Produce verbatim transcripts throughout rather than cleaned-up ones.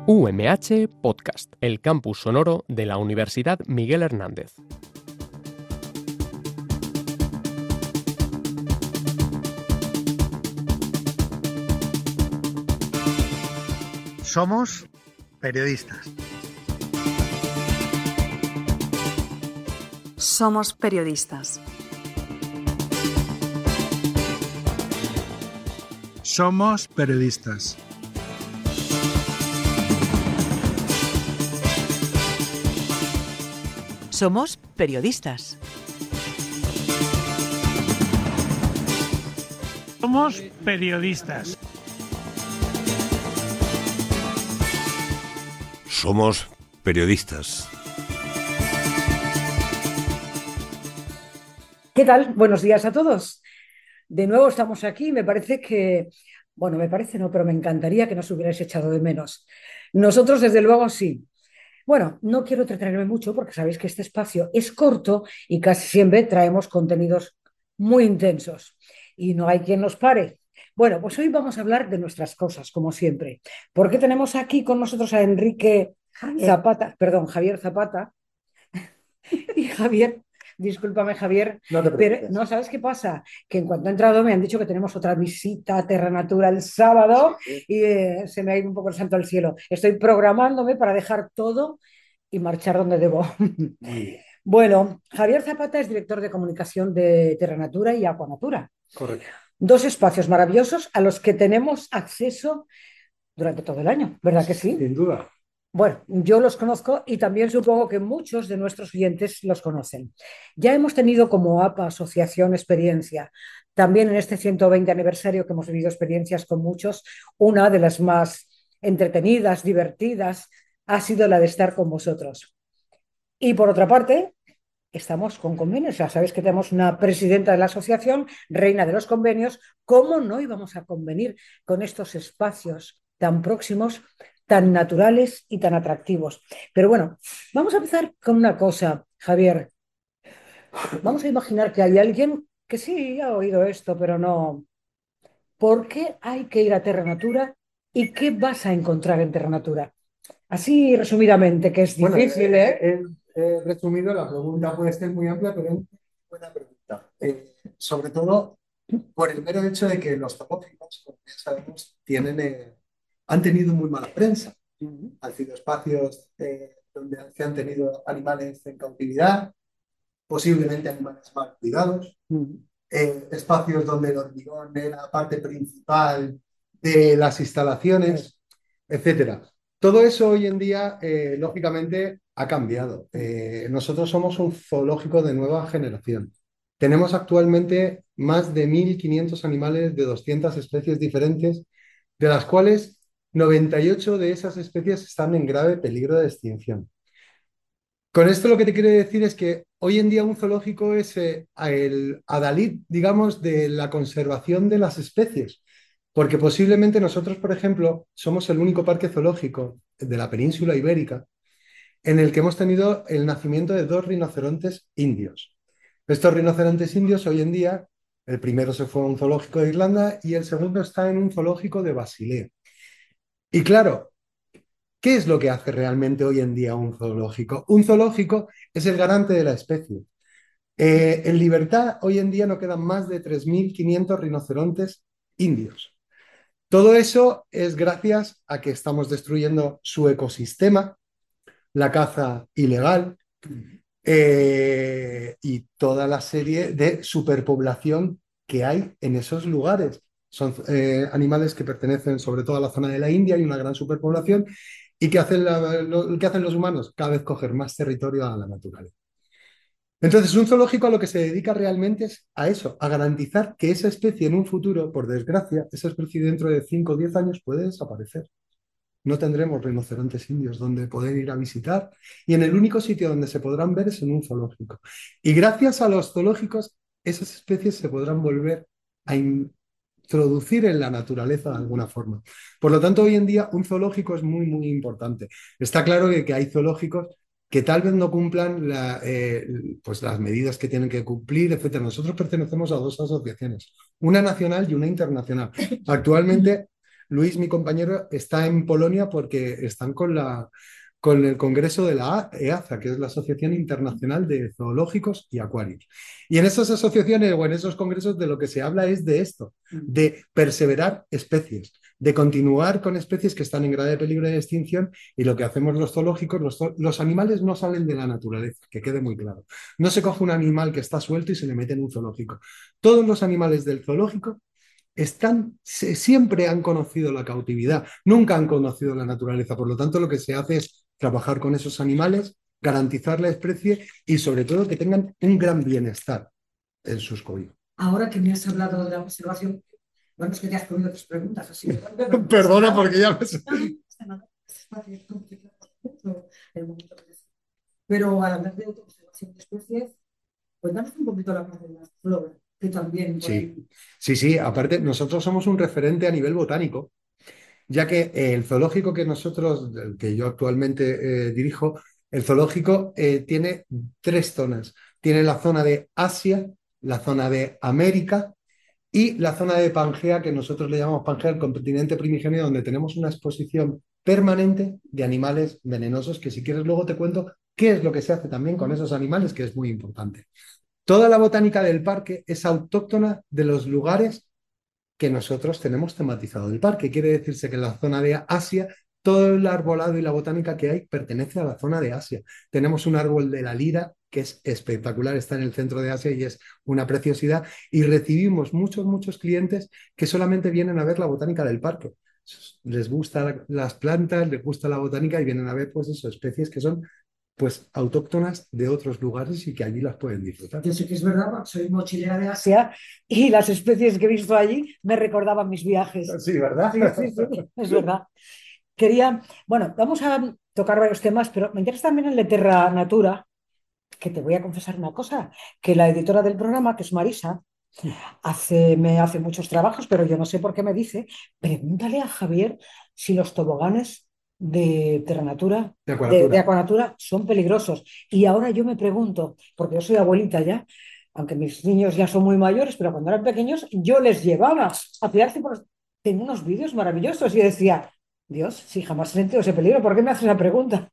U M H Podcast, el campus sonoro de la Universidad Miguel Hernández. Somos periodistas. Somos periodistas. Somos periodistas. Somos periodistas. Somos periodistas. Somos periodistas. ¿Qué tal? Buenos días a todos. De nuevo estamos aquí. Me parece que, bueno, me parece no, pero me encantaría que nos hubierais echado de menos. Nosotros, desde luego, sí. Bueno, no quiero entretenerme mucho porque sabéis que este espacio es corto y casi siempre traemos contenidos muy intensos y no hay quien nos pare. Bueno, pues hoy vamos a hablar de nuestras cosas, como siempre. ¿Por qué tenemos aquí con nosotros a Enrique Zapata, perdón, Javier Zapata? Y Javier, discúlpame Javier, No te pero preocupes. no, ¿sabes qué pasa? Que en cuanto he entrado me han dicho que tenemos otra visita a Terra Natura el sábado y eh, se me ha ido un poco el santo al cielo. Estoy programándome para dejar todo y marchar donde debo. Bueno, Javier Zapata es director de comunicación de Terra Natura y Aquanatura. Correcto. Dos espacios maravillosos a los que tenemos acceso durante todo el año, ¿verdad que sí? Sin duda. Bueno, yo los conozco y también supongo que muchos de nuestros oyentes los conocen. Ya hemos tenido como A P A, Asociación, experiencia. También en este ciento veinte aniversario que hemos vivido experiencias con muchos, una de las más entretenidas, divertidas, ha sido la de estar con vosotros. Y por otra parte, estamos con convenios. Ya sabéis que tenemos una presidenta de la asociación, reina de los convenios. ¿Cómo no íbamos a convenir con estos espacios tan próximos, tan naturales y tan atractivos? Pero bueno, vamos a empezar con una cosa, Javier. Vamos a imaginar que hay alguien que sí ha oído esto, pero no. ¿Por qué hay que ir a Terra Natura y qué vas a encontrar en Terra Natura? Así resumidamente, que es difícil, Bueno, ¿eh? eh, he, he resumido, la pregunta puede ser muy amplia, pero es una buena pregunta. Eh, sobre todo por el mero hecho de que los zoológicos, como ya sabemos, tienen, eh, han tenido muy mala prensa. Han sido espacios eh, donde se han tenido animales en cautividad, posiblemente animales mal cuidados, eh, espacios donde el hormigón era parte principal de las instalaciones, etcétera. Todo eso hoy en día, eh, lógicamente, ha cambiado. Eh, nosotros somos un zoológico de nueva generación. Tenemos actualmente más de mil quinientos animales de doscientas especies diferentes, de las cuales noventa y ocho de esas especies están en grave peligro de extinción. Con esto lo que te quiero decir es que hoy en día un zoológico es eh, el adalid, digamos, de la conservación de las especies. Porque posiblemente nosotros, por ejemplo, somos el único parque zoológico de la península ibérica en el que hemos tenido el nacimiento de dos rinocerontes indios. Estos rinocerontes indios hoy en día, el primero se fue a un zoológico de Irlanda y el segundo está en un zoológico de Basilea. Y claro, ¿qué es lo que hace realmente hoy en día un zoológico? Un zoológico es el garante de la especie. Eh, en libertad, hoy en día no quedan más de tres mil quinientos rinocerontes indios. Todo eso es gracias a que estamos destruyendo su ecosistema, la caza ilegal eh, y toda la serie de superpoblación que hay en esos lugares. Son eh, animales que pertenecen sobre todo a la zona de la India, hay una gran superpoblación. ¿Y qué hacen, la, lo, qué hacen los humanos? Cada vez coger más territorio a la naturaleza. Entonces, un zoológico a lo que se dedica realmente es a eso, a garantizar que esa especie en un futuro, por desgracia, esa especie dentro de cinco o diez años puede desaparecer. No tendremos rinocerontes indios donde poder ir a visitar y en el único sitio donde se podrán ver es en un zoológico. Y gracias a los zoológicos, esas especies se podrán volver a introducir en la naturaleza de alguna forma. Por lo tanto, hoy en día un zoológico es muy, muy importante. Está claro que, que hay zoológicos que tal vez no cumplan la, eh, pues las medidas que tienen que cumplir, etcétera. Nosotros pertenecemos a dos asociaciones, una nacional y una internacional. Actualmente Luis, mi compañero, está en Polonia porque están con la, con el congreso de la E A Z A, que es la Asociación Internacional de Zoológicos y Acuarios. Y en esas asociaciones o en esos congresos de lo que se habla es de esto, de perseverar especies, de continuar con especies que están en grave peligro de extinción, y lo que hacemos los zoológicos, los, los animales no salen de la naturaleza, que quede muy claro. No se coge un animal que está suelto y se le mete en un zoológico. Todos los animales del zoológico están, se, siempre han conocido la cautividad, nunca han conocido la naturaleza. Por lo tanto, lo que se hace es trabajar con esos animales, garantizar la especie y sobre todo que tengan un gran bienestar en sus cobijos. Ahora que me has hablado de la observación, bueno, es que te has comido tus preguntas, así que... Perdona porque ya me... Pero al hablar de autoobservación de especies, cuéntanos un poquito la parte de la flora, que también... Sí, sí, sí, aparte nosotros somos un referente a nivel botánico, ya que eh, el zoológico que nosotros, el que yo actualmente eh, dirijo, el zoológico eh, tiene tres zonas. Tiene la zona de Asia, la zona de América y la zona de Pangea, que nosotros le llamamos Pangea, el continente primigenio, donde tenemos una exposición permanente de animales venenosos, que si quieres luego te cuento qué es lo que se hace también con esos animales, que es muy importante. Toda la botánica del parque es autóctona de los lugares que nosotros tenemos tematizado el parque. Quiere decirse que en la zona de Asia, todo el arbolado y la botánica que hay pertenece a la zona de Asia. Tenemos un árbol de la lira que es espectacular, está en el centro de Asia y es una preciosidad, y recibimos muchos, muchos clientes que solamente vienen a ver la botánica del parque. Les gustan las plantas, les gusta la botánica y vienen a ver pues eso, especies que son pues autóctonas de otros lugares y que allí las pueden disfrutar. Yo sé que es verdad, porque soy mochilera de Asia y las especies que he visto allí me recordaban mis viajes. Sí, ¿verdad? Sí, sí, sí, es verdad. Quería, bueno, vamos a tocar varios temas, pero me interesa también el de Terra Natura, que te voy a confesar una cosa, que la editora del programa, que es Marisa, hace, me hace muchos trabajos, pero yo no sé por qué me dice, pregúntale a Javier si los toboganes de Terranatura, De de, Aquanatura. de Aquanatura, son peligrosos. Y ahora yo me pregunto, porque yo soy abuelita ya, aunque mis niños ya son muy mayores, pero cuando eran pequeños yo les llevaba a tirarse por... Tengo unos vídeos maravillosos y decía, Dios, si jamás he sentido ese peligro, ¿por qué me haces esa pregunta?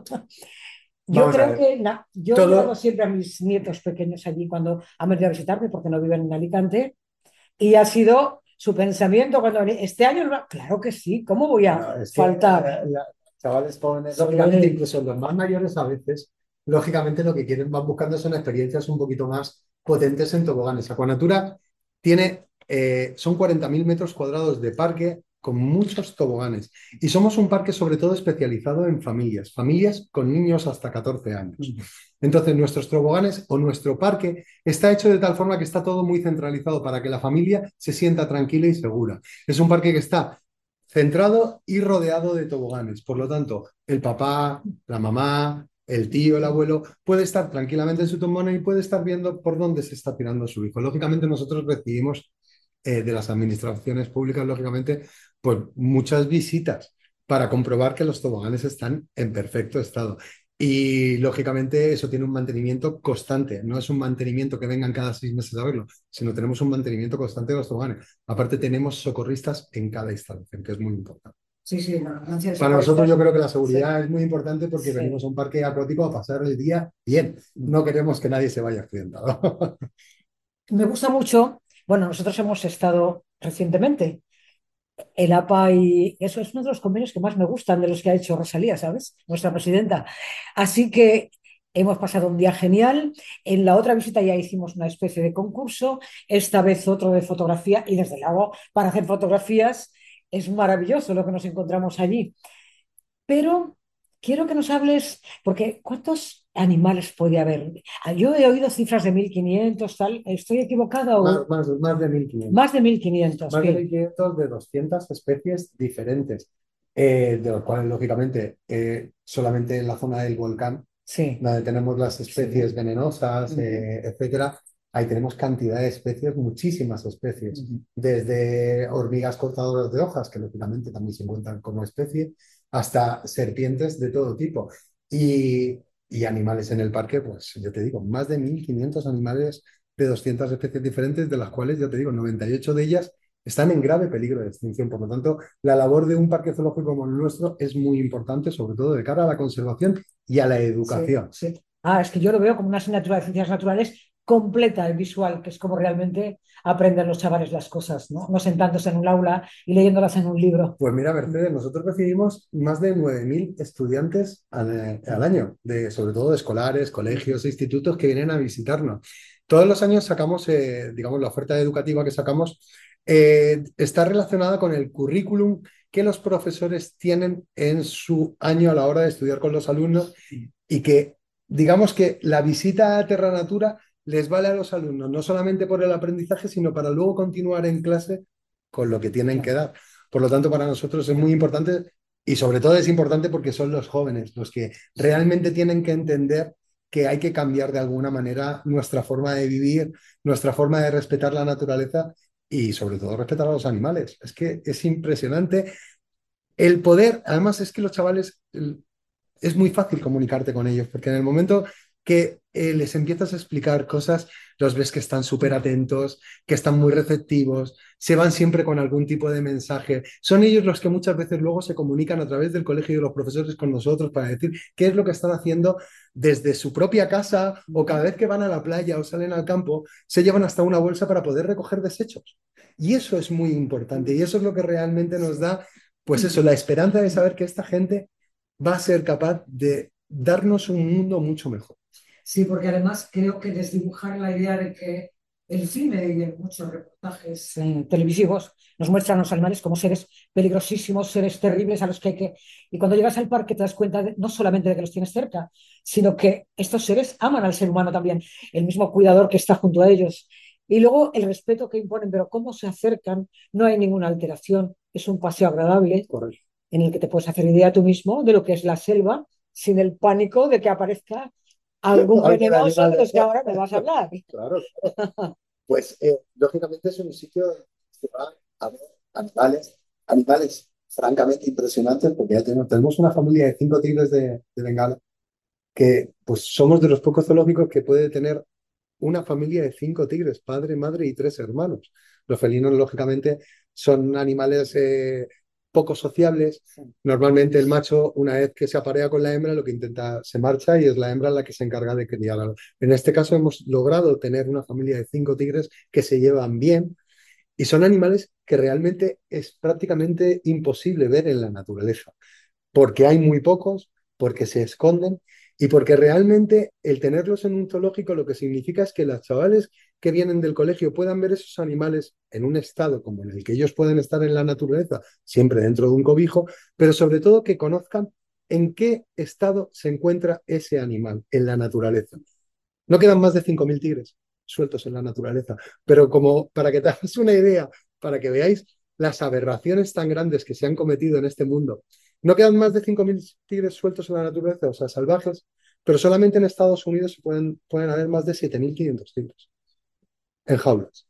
Yo Vamos a creo ver. que na, yo Todo- llevo siempre a mis nietos pequeños allí cuando han venido a visitarme, porque no viven en Alicante, y ha sido su pensamiento cuando han- este año, no- claro que sí, ¿cómo voy a No, es que, faltar? eh, la- chavales jóvenes, Sí. lógicamente, incluso los más mayores a veces, lógicamente lo que quieren, van buscando son experiencias un poquito más potentes en toboganes. Aquanatura tiene, eh, son cuarenta mil metros cuadrados de parque con muchos toboganes. Y somos un parque sobre todo especializado en familias, familias con niños hasta catorce años. Entonces, nuestros toboganes o nuestro parque está hecho de tal forma que está todo muy centralizado para que la familia se sienta tranquila y segura. Es un parque que está centrado y rodeado de toboganes. Por lo tanto, el papá, la mamá, el tío, el abuelo, puede estar tranquilamente en su tobogán y puede estar viendo por dónde se está tirando su hijo. Lógicamente, nosotros recibimos eh, de las administraciones públicas, lógicamente, pues muchas visitas para comprobar que los toboganes están en perfecto estado. Y lógicamente eso tiene un mantenimiento constante, no es un mantenimiento que vengan cada seis meses a verlo, sino tenemos un mantenimiento constante de los toboganes. Aparte tenemos socorristas en cada instalación, que es muy importante. Sí, sí, la ganancia de Para nosotros yo creo que la seguridad Sí. es muy importante porque Sí. venimos a un parque acuático a pasar el día bien. No queremos que nadie se vaya accidentado. Me gusta mucho, bueno, nosotros hemos estado recientemente, el A P A, y eso es uno de los convenios que más me gustan de los que ha hecho Rosalía, ¿sabes? Nuestra presidenta. Así que hemos pasado un día genial. En la otra visita ya hicimos una especie de concurso, esta vez otro de fotografía, y desde luego para hacer fotografías es maravilloso lo que nos encontramos allí. Pero quiero que nos hables, porque ¿cuántos animales puede haber? Yo he oído cifras de mil quinientos, tal, ¿estoy equivocada o...? Más, más, más de mil quinientos. Más de mil quinientos. Más de ¿qué? mil quinientos de doscientas especies diferentes, eh, de los cuales, lógicamente, eh, solamente en la zona del volcán, Sí. donde tenemos las especies Sí. venenosas, Ujú. eh, etcétera, ahí tenemos cantidad de especies, muchísimas especies, Ujú. desde hormigas cortadoras de hojas, que lógicamente también se encuentran como especie, hasta serpientes de todo tipo. Y, y animales en el parque, pues yo te digo, más de mil quinientos animales de doscientas especies diferentes, de las cuales, ya te digo, noventa y ocho de ellas están en grave peligro de extinción. Por lo tanto, la labor de un parque zoológico como el nuestro es muy importante, sobre todo de cara a la conservación y a la educación. Sí, sí. Ah, es que yo lo veo como una asignatura de ciencias naturales completa y visual, que es como realmente aprenden los chavales las cosas, ¿no? No sentándose en un aula y leyéndolas en un libro. Pues mira, Mercedes, nosotros recibimos más de nueve mil estudiantes al, al año, de, sobre todo de escolares, colegios e institutos que vienen a visitarnos. Todos los años sacamos, eh, digamos, la oferta educativa que sacamos eh, está relacionada con el currículum que los profesores tienen en su año a la hora de estudiar con los alumnos y que, digamos que la visita a Terra Natura les vale a los alumnos, no solamente por el aprendizaje, sino para luego continuar en clase con lo que tienen que dar. Por lo tanto, para nosotros es muy importante y sobre todo es importante porque son los jóvenes los que realmente tienen que entender que hay que cambiar de alguna manera nuestra forma de vivir, nuestra forma de respetar la naturaleza y sobre todo respetar a los animales. Es que es impresionante el poder, además es que los chavales, es muy fácil comunicarte con ellos, porque en el momento que eh, les empiezas a explicar cosas, los ves que están súper atentos, que están muy receptivos, se van siempre con algún tipo de mensaje. Son ellos los que muchas veces luego se comunican a través del colegio y de los profesores con nosotros para decir qué es lo que están haciendo desde su propia casa o cada vez que van a la playa o salen al campo, se llevan hasta una bolsa para poder recoger desechos. Y eso es muy importante y eso es lo que realmente nos da, pues eso, la esperanza de saber que esta gente va a ser capaz de darnos un mundo mucho mejor. Sí, porque además creo que desdibujar la idea de que el cine y en muchos reportajes eh, televisivos nos muestran a los animales como seres peligrosísimos, seres terribles a los que hay que... Y cuando llegas al parque te das cuenta de, no solamente de que los tienes cerca, sino que estos seres aman al ser humano también, el mismo cuidador que está junto a ellos. Y luego el respeto que imponen, pero cómo se acercan, no hay ninguna alteración, es un paseo agradable. Correcto. En el que te puedes hacer idea tú mismo de lo que es la selva, sin el pánico de que aparezca algún venenoso de los que ahora me vas a hablar. Claro, claro. Pues eh, lógicamente es un sitio que va a ver animales, animales francamente impresionantes, porque ya tenemos, tenemos una familia de cinco tigres de, de Bengala, que pues somos de los pocos zoológicos que puede tener una familia de cinco tigres, padre, madre y tres hermanos. Los felinos, lógicamente, son animales eh, poco sociables. Normalmente el macho, una vez que se aparea con la hembra, lo que intenta, se marcha y es la hembra la que se encarga de criar. En este caso hemos logrado tener una familia de cinco tigres que se llevan bien y son animales que realmente es prácticamente imposible ver en la naturaleza, porque hay muy pocos, porque se esconden y porque realmente el tenerlos en un zoológico lo que significa es que los chavales que vienen del colegio puedan ver esos animales en un estado como en el que ellos pueden estar en la naturaleza, siempre dentro de un cobijo, pero sobre todo que conozcan en qué estado se encuentra ese animal en la naturaleza. No quedan más de cinco mil tigres sueltos en la naturaleza, pero como para que te hagas una idea, para que veáis las aberraciones tan grandes que se han cometido en este mundo. No quedan más de cinco mil tigres sueltos en la naturaleza, o sea, salvajes, pero solamente en Estados Unidos pueden, pueden haber más de siete mil quinientos tigres en jaulas.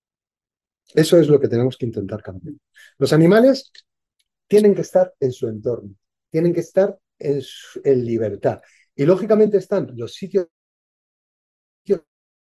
Eso es lo que tenemos que intentar cambiar. Los animales tienen que estar en su entorno, tienen que estar en, su, en libertad. Y lógicamente están los sitios que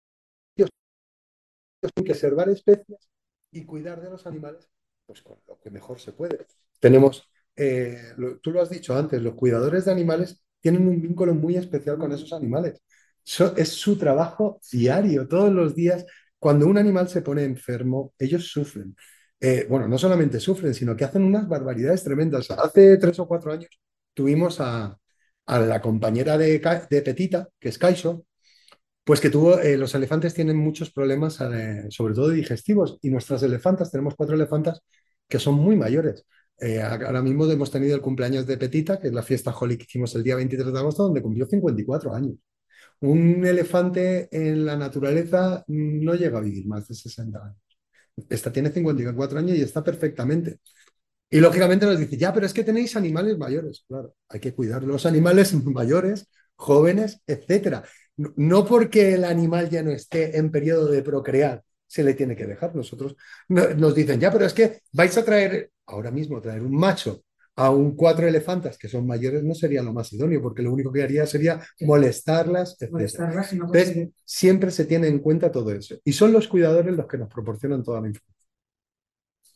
preservar especies y cuidar de los animales pues con lo que mejor se puede. Tenemos, eh, lo, tú lo has dicho antes, los cuidadores de animales tienen un vínculo muy especial con esos animales. So, es su trabajo diario, todos los días. Cuando un animal se pone enfermo, ellos sufren. Eh, bueno, no solamente sufren, sino que hacen unas barbaridades tremendas. Hace tres o cuatro años tuvimos a, a la compañera de, de Petita, que es Kaisho, pues que tuvo, eh, los elefantes tienen muchos problemas, eh, sobre todo digestivos, y nuestras elefantas, tenemos cuatro elefantas que son muy mayores. Eh, ahora mismo hemos tenido el cumpleaños de Petita, que es la fiesta Holi que hicimos el día veintitrés de agosto, donde cumplió cincuenta y cuatro años. Un elefante en la naturaleza no llega a vivir más de sesenta años. Esta tiene cincuenta y cuatro años y está perfectamente. Y lógicamente nos dice, ya, pero es que tenéis animales mayores. Claro, hay que cuidar los animales mayores, jóvenes, etcétera. No porque el animal ya no esté en periodo de procrear, se le tiene que dejar. Nosotros nos dicen, ya, pero es que vais a traer, ahora mismo, traer un macho a un cuatro elefantas que son mayores no sería lo más idóneo, porque lo único que haría sería molestarlas, etcétera. Molestarlas y no Entonces, siempre se tiene en cuenta todo eso. Y son los cuidadores los que nos proporcionan toda la información.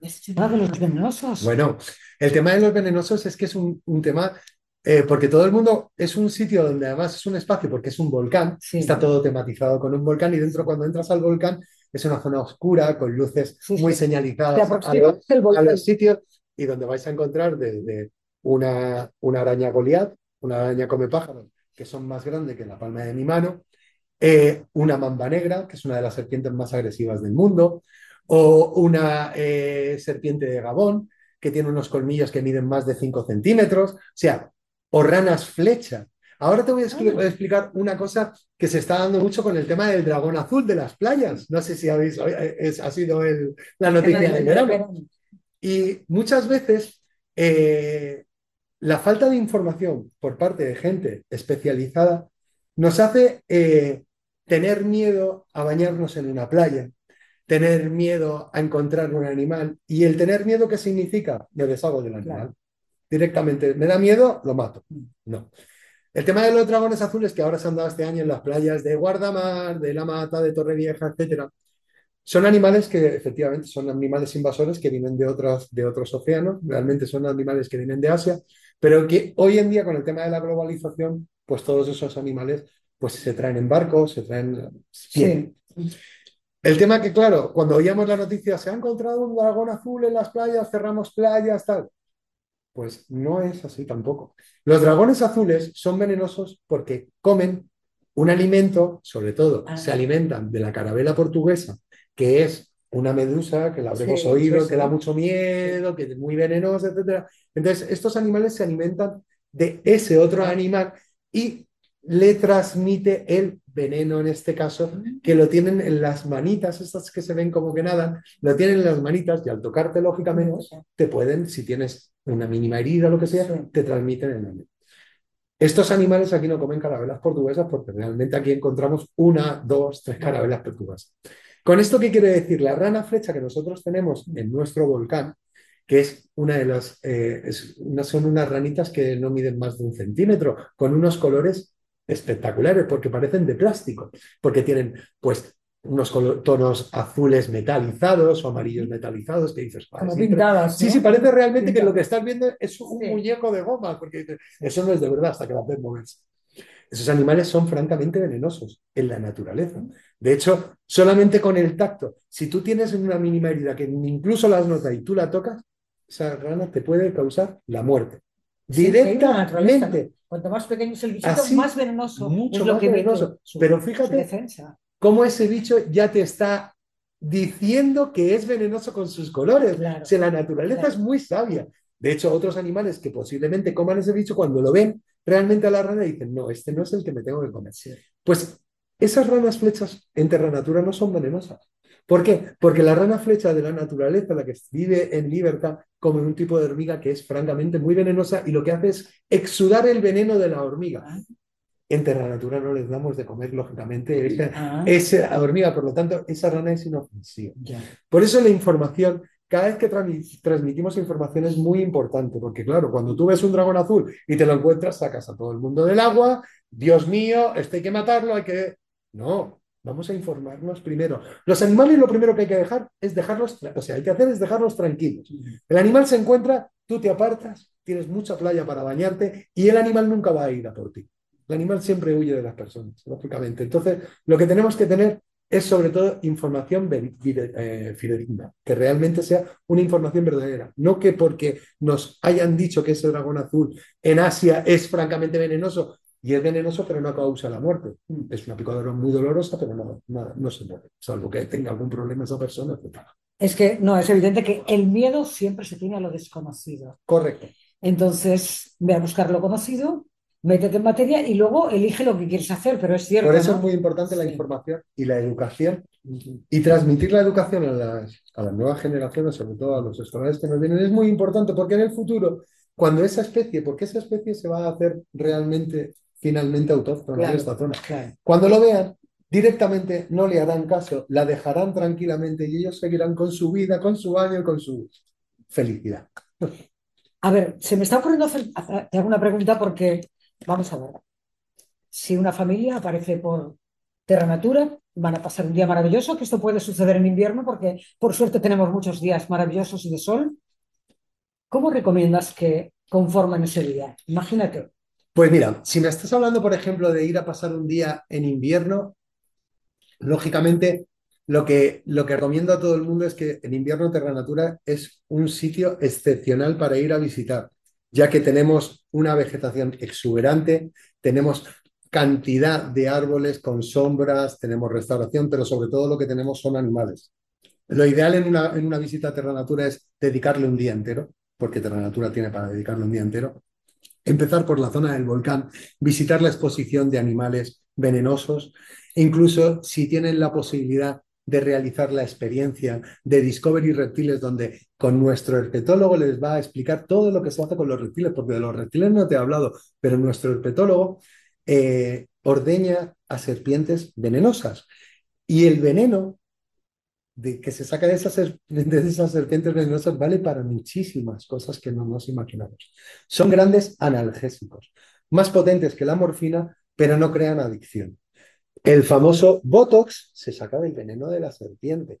Es tema de los venenosos. Bueno, el tema de los venenosos es que es un, un tema, eh, porque todo el mundo es un sitio donde además es un espacio, porque es un volcán, Sí. está todo tematizado con un volcán y dentro cuando entras al volcán es una zona oscura con luces Sí, muy sí. señalizadas Te a aproximas los, del a volcán. los sitios y donde vais a encontrar desde una, una araña Goliat, una araña come pájaros, que son más grandes que la palma de mi mano, eh, una mamba negra, que es una de las serpientes más agresivas del mundo, o una eh, serpiente de Gabón, que tiene unos colmillos que miden más de cinco centímetros, o sea, o ranas flecha. Ahora te voy a expli- Ah. explicar una cosa que se está dando mucho con el tema del dragón azul de las playas. No sé si habéis, eh, es- ha sido el- la noticia del verano. Y muchas veces eh, la falta de información por parte de gente especializada nos hace eh, tener miedo a bañarnos en una playa, tener miedo a encontrar un animal. ¿Y el tener miedo qué significa? Me deshago del animal. Claro. Directamente, ¿me da miedo? Lo mato. No. El tema de los dragones azules que ahora se han dado este año en las playas de Guardamar, de La Mata, de Torrevieja, etcétera, son animales que efectivamente son animales invasores que vienen de otros, de otros océanos, realmente son animales que vienen de Asia, pero que hoy en día con el tema de la globalización, pues todos esos animales pues se traen en barcos, se traen... Bien. Sí. El tema que, claro, cuando oíamos la noticia, se ha encontrado un dragón azul en las playas, cerramos playas, tal. Pues no es así tampoco. Los dragones azules son venenosos porque comen un alimento, sobre todo Ah. se alimentan de la carabela portuguesa, que es una medusa que la habremos Sí, oído, sí, sí. que da mucho miedo, que es muy venenosa, etcétera. Entonces, estos animales se alimentan de ese otro animal y le transmite el veneno, en este caso, que lo tienen en las manitas, estas que se ven como que nadan, lo tienen en las manitas y al tocarte, lógicamente, te pueden, si tienes una mínima herida o lo que sea, Sí. te transmiten el veneno. Estos animales aquí no comen carabelas portuguesas porque realmente aquí encontramos una, dos, tres carabelas portuguesas. ¿Con esto qué quiere decir? La rana flecha que nosotros tenemos en nuestro volcán, que es una de las, eh, es una, son unas ranitas que no miden más de un centímetro, con unos colores espectaculares porque parecen de plástico, porque tienen pues unos tonos azules metalizados o amarillos metalizados que dices, Como sí, pintadas, sí, ¿no? sí, parece realmente Pintadas. que lo que estás viendo es un Sí. muñeco de goma, porque dices, eso no es de verdad hasta que las ves moverse. Esos animales son francamente venenosos en la naturaleza. De hecho, solamente con el tacto, si tú tienes una mínima herida que incluso las notas y tú la tocas, esa rana te puede causar la muerte. Sí, sí, en la naturaleza, ¿no? Directamente. Cuanto más pequeño es el bichito, Así, más venenoso mucho es lo más que emite venenoso. su- Pero su fíjate defensa. cómo ese bicho ya te está diciendo que es venenoso con sus colores. Claro. Si la naturaleza Claro. es muy sabia. De hecho, otros animales que posiblemente coman ese bicho, cuando lo ven realmente a la rana, dicen, no, este no es el que me tengo que comer. Sí. Pues esas ranas flechas en Terra Natura no son venenosas. ¿Por qué? Porque la rana flecha de la naturaleza, la que vive en libertad, come un tipo de hormiga que es francamente muy venenosa y lo que hace es exudar el veneno de la hormiga. Ah. En Terra Natura no les damos de comer, lógicamente, esa, Ah. esa hormiga, por lo tanto, esa rana es inofensiva. Ya. Por eso la información, cada vez que trans- transmitimos información es muy importante, porque claro, cuando tú ves un dragón azul y te lo encuentras, sacas a todo el mundo del agua, Dios mío, este hay que matarlo, hay que... No, vamos a informarnos primero. Los animales lo primero que hay que dejar es dejarlos, tra- o sea, hay que hacer es dejarlos tranquilos. El animal se encuentra, tú te apartas, tienes mucha playa para bañarte y el animal nunca va a ir a por ti. El animal siempre huye de las personas, lógicamente. Entonces, lo que tenemos que tener es sobre todo información veri- vide- eh, fidedigna, que realmente sea una información verdadera. No que porque nos hayan dicho que ese dragón azul en Asia es francamente venenoso, y es venenoso pero no causa la muerte. Es una picadura muy dolorosa, pero no, no, no se muere, salvo que tenga algún problema esa persona. etcétera. Es que no, es evidente que el miedo siempre se tiene a lo desconocido. Correcto. Entonces, ve a buscar lo conocido, métete en materia y luego elige lo que quieres hacer, pero es cierto, Por eso ¿no? es muy importante la Sí. información y la educación y transmitir la educación a las, a las nuevas generaciones, sobre todo a los escolares que nos vienen, es muy importante porque en el futuro, cuando esa especie, porque esa especie se va a hacer realmente, finalmente autóctona Claro, de esta zona, claro. cuando lo vean, directamente no le harán caso, la dejarán tranquilamente y ellos seguirán con su vida, con su baño y con su felicidad. A ver, se me está ocurriendo hacer, hacerte alguna pregunta porque, vamos a ver, si una familia aparece por Terra Natura, van a pasar un día maravilloso, que esto puede suceder en invierno porque por suerte tenemos muchos días maravillosos y de sol. ¿Cómo recomiendas que conformen ese día? Imagínate. Pues mira, si me estás hablando, por ejemplo, de ir a pasar un día en invierno, lógicamente lo que, lo que recomiendo a todo el mundo es que en invierno Terranatura es un sitio excepcional para ir a visitar, ya que tenemos una vegetación exuberante, tenemos cantidad de árboles con sombras, tenemos restauración, pero sobre todo lo que tenemos son animales. Lo ideal en una, en una visita a Terranatura es dedicarle un día entero, porque Terranatura tiene para dedicarle un día entero. Empezar por la zona del volcán, visitar la exposición de animales venenosos, e incluso si tienen la posibilidad de realizar la experiencia de Discovery Reptiles, donde con nuestro herpetólogo les va a explicar todo lo que se hace con los reptiles, porque de los reptiles no te he hablado, pero nuestro herpetólogo eh, ordeña a serpientes venenosas. Y el veneno de que se saca de esas, de esas serpientes venenosas vale para muchísimas cosas que no nos imaginamos. Son grandes analgésicos, más potentes que la morfina, pero no crean adicción. El famoso Botox se saca del veneno de la serpiente.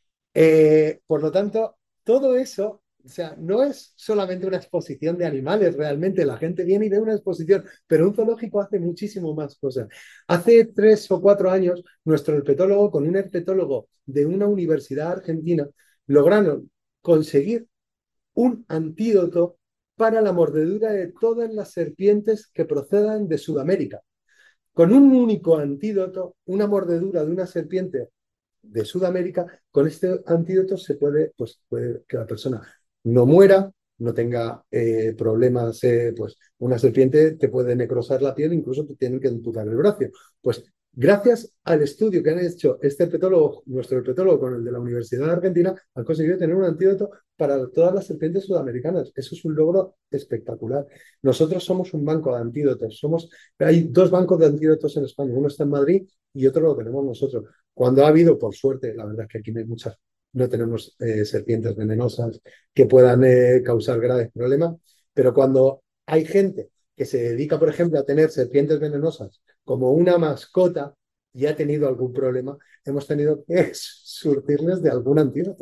Eh, por lo tanto, todo eso, o sea, no es solamente una exposición de animales, realmente la gente viene y ve una exposición, pero un zoológico hace muchísimo más cosas. Hace tres o cuatro años, nuestro herpetólogo, con un herpetólogo de una universidad argentina, lograron conseguir un antídoto para la mordedura de todas las serpientes que procedan de Sudamérica. Con un único antídoto, una mordedura de una serpiente de Sudamérica, con este antídoto se puede, pues, puede que la persona no muera, no tenga eh, problemas, eh, pues una serpiente te puede necrosar la piel, incluso te tienen que amputar el brazo. Pues gracias al estudio que han hecho este herpetólogo, nuestro herpetólogo con el de la Universidad de Argentina, han conseguido tener un antídoto para todas las serpientes sudamericanas. Eso es un logro espectacular. Nosotros somos un banco de antídotos. Somos, hay dos bancos de antídotos en España. Uno está en Madrid y otro lo tenemos nosotros. Cuando ha habido, por suerte, la verdad es que aquí no hay muchas, no tenemos eh, serpientes venenosas que puedan eh, causar graves problemas, pero cuando hay gente que se dedica, por ejemplo, a tener serpientes venenosas como una mascota y ha tenido algún problema, hemos tenido que surtirles de algún antídoto.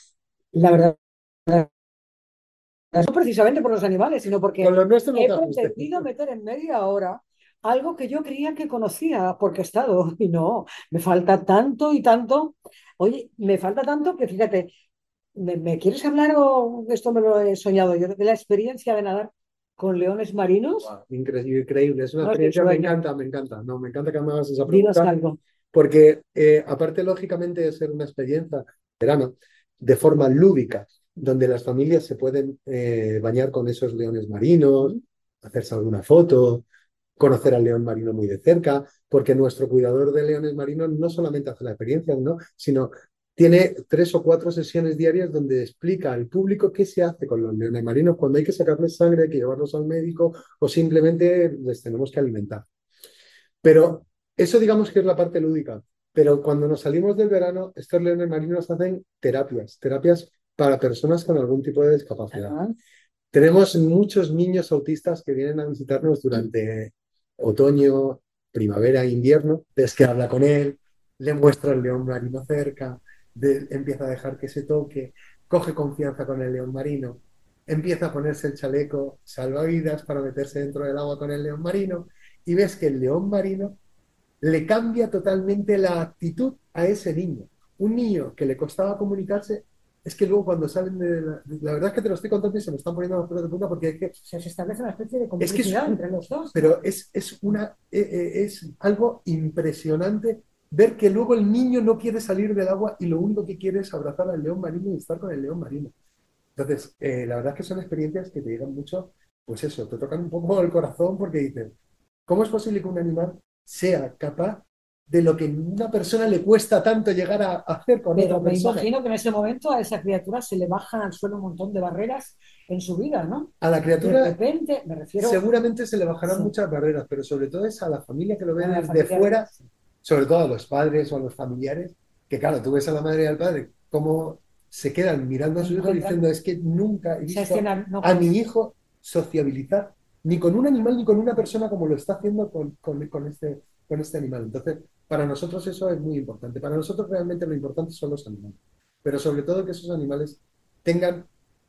La verdad, no precisamente por los animales, sino porque Con los nuestros no he te ajustes. pretendido meter en media hora algo que yo creía que conocía porque he estado, y no, me falta tanto y tanto. Oye, me falta tanto que fíjate, ¿me, me quieres hablar o esto me lo he soñado yo, de la experiencia de nadar con leones marinos? Wow, increíble, increíble, es una No, experiencia, me sueño. encanta, me encanta, no, me encanta que me hagas esa Dinos pregunta, algo. porque eh, aparte, lógicamente, de ser una experiencia verano, de forma lúdica, donde las familias se pueden eh, bañar con esos leones marinos, hacerse alguna foto, conocer al león marino muy de cerca, porque nuestro cuidador de leones marinos no solamente hace la experiencia, ¿no?, sino tiene tres o cuatro sesiones diarias donde explica al público qué se hace con los leones marinos cuando hay que sacarles sangre, hay que llevarlos al médico o simplemente les tenemos que alimentar. Pero eso digamos que es la parte lúdica. Pero cuando nos salimos del verano, estos leones marinos hacen terapias, terapias para personas con algún tipo de discapacidad. Ajá. Tenemos muchos niños autistas que vienen a visitarnos durante otoño, primavera, invierno, es que habla con él, le muestra el león marino cerca, de, empieza a dejar que se toque, coge confianza con el león marino, empieza a ponerse el chaleco salvavidas para meterse dentro del agua con el león marino y ves que el león marino le cambia totalmente la actitud a ese niño. Un niño que le costaba comunicarse, es que luego cuando salen de la, la verdad es que te lo estoy contando y se me están poniendo los pelos de punta porque es que O sea, se establece una especie de es que complicidad es, entre los dos. pero es, es, una, eh, es algo impresionante ver que luego el niño no quiere salir del agua y lo único que quiere es abrazar al león marino y estar con el león marino. Entonces, eh, la verdad es que son experiencias que te llegan mucho, pues eso, te tocan un poco el corazón porque dices, ¿cómo es posible que un animal sea capaz de lo que a una persona le cuesta tanto llegar a hacer con Pero otra me persona? imagino que en ese momento a esa criatura se le bajan al suelo un montón de barreras en su vida, ¿no? A la De criatura repente, me refiero seguramente se le bajarán Sí. muchas barreras, pero sobre todo es a la familia que lo ve a la desde familia. fuera, sobre todo a los padres o a los familiares, que claro, tú ves a la madre y al padre cómo se quedan mirando a su hijo diciendo, es que nunca he Esa visto escena no a mi hijo sociabilizar ni con un animal ni con una persona como lo está haciendo con, con, con este, con este animal. Entonces, Para nosotros eso es muy importante. Para nosotros realmente lo importante son los animales, pero sobre todo que esos animales tengan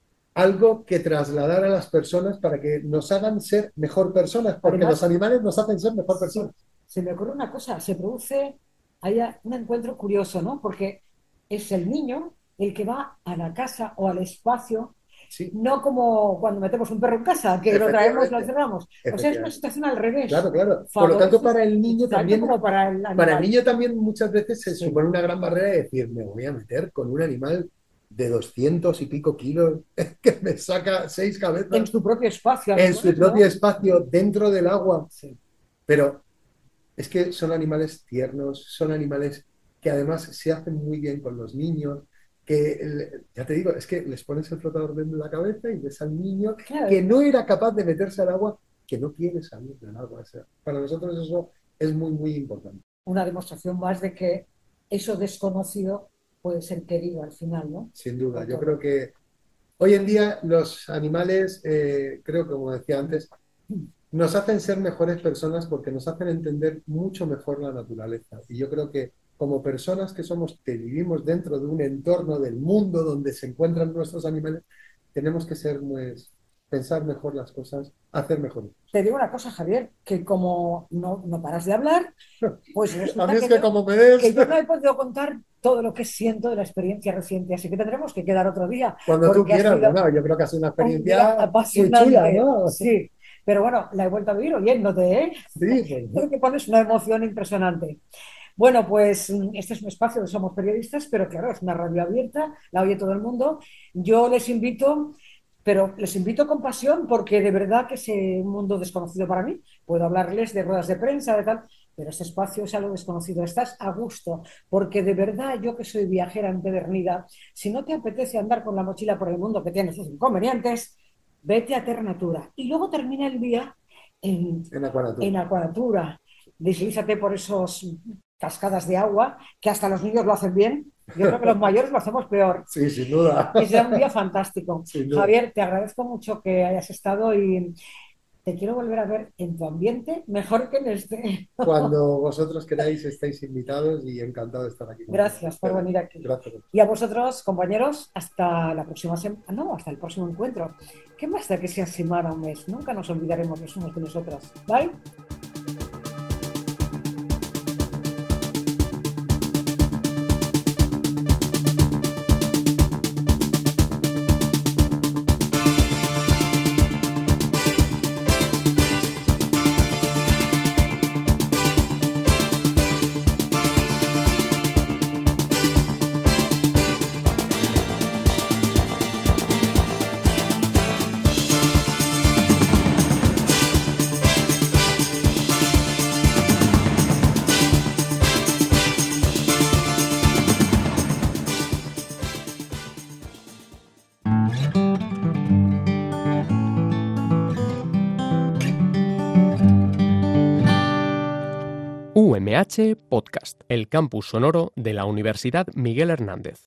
algo que trasladar a las personas para que nos hagan ser mejor personas, porque Además, los animales nos hacen ser mejor personas. Se me ocurre una cosa, se produce haya un encuentro curioso, ¿no? Porque es el niño el que va a la casa o al espacio, Sí, no como cuando metemos un perro en casa, que lo traemos, lo encerramos. O sea, es una situación al revés. claro, claro. Por lo tanto, para el niño Tanto también, como para el animal. para el niño también muchas veces se Sí. supone una gran barrera de decir, me voy a meter con un animal de doscientos y pico kilos que me saca seis cabezas En su propio espacio. en su además, ¿no? propio espacio dentro del agua. Sí. Pero es que son animales tiernos, son animales que además se hacen muy bien con los niños, que, el- ya te digo, es que les pones el flotador dentro de la cabeza y ves al niño Claro. que no era capaz de meterse al agua, que no quiere salir del agua. O sea, para nosotros eso es muy, muy importante. Una demostración más de que eso desconocido puede ser querido al final, ¿no? Sin duda, yo Por creo todo. que hoy en día los animales, eh, creo que como decía antes, nos hacen ser mejores personas porque nos hacen entender mucho mejor la naturaleza. Y yo creo que como personas que somos, que vivimos dentro de un entorno del mundo donde se encuentran nuestros animales, tenemos que ser, pues, pensar mejor las cosas, hacer mejor. Te digo una cosa, Javier, que como no, no paras de hablar, pues A resulta mí es que que yo, como me des, que yo no he podido contar todo lo que siento de la experiencia reciente, así que tendremos que quedar otro día. cuando tú porque ha quieras, sido bueno, yo creo que ha sido una un día experiencia muy apasionante. chula, ¿no? Sí, pero bueno, la he vuelto a vivir oyéndote, ¿eh? Sí, pues, Creo que pones una emoción impresionante. Bueno, pues mm, este es un espacio donde somos periodistas, pero claro, es una radio abierta, la oye todo el mundo. Yo les invito, pero les invito con pasión porque de verdad que es un mundo desconocido para mí. Puedo hablarles de ruedas de prensa, de tal, pero este espacio es algo desconocido. Estás a gusto, porque de verdad yo que soy viajera empedernida, si no te apetece andar con la mochila por el mundo que tiene sus inconvenientes, vete a Terra Natura. Y luego termina el día en, en Aquanatur. en Aquanatura. Deslízate por esos cascadas de agua, que hasta los niños lo hacen bien. Yo creo que los mayores lo hacemos peor. Sí, sin duda. Y será un día fantástico. Sin duda. Javier, te agradezco mucho que hayas estado y te quiero volver a ver en tu ambiente mejor que en este. Cuando vosotros queráis, estáis invitados y encantado de estar aquí. Gracias por venir aquí. Gracias. Y a vosotros, compañeros, hasta la próxima semana. No, hasta el próximo encuentro. ¿Qué más da que sea semana o un mes? Nunca nos olvidaremos los unos de nosotros. Bye. U M H Podcast, el campus sonoro de la Universidad Miguel Hernández.